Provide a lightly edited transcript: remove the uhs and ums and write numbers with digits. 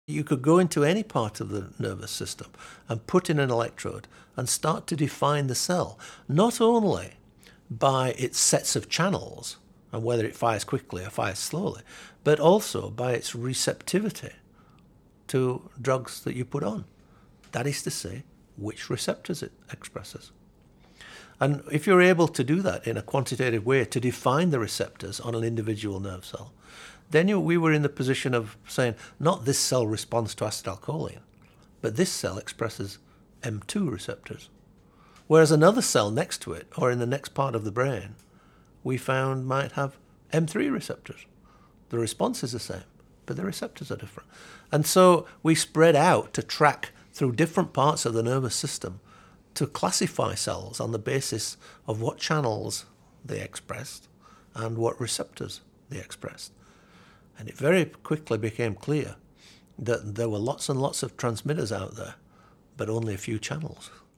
You could go into any part of the nervous system and put in an electrode and start to define the cell, not only by its sets of channels and whether it fires quickly or fires slowly, but also by its receptivity to drugs that you put on. That is to say, which receptors it expresses. And if you're able to do that in a quantitative way, to define the receptors on an individual nerve cell, then we were in the position of saying, not this cell responds to acetylcholine, but this cell expresses M2 receptors. Whereas another cell next to it, or in the next part of the brain, we found might have M3 receptors. The response is the same, but the receptors are different. And so we spread out to track through different parts of the nervous system to classify cells on the basis of what channels they expressed and what receptors they expressed. And it very quickly became clear that there were lots and lots of transmitters out there, but only a few channels.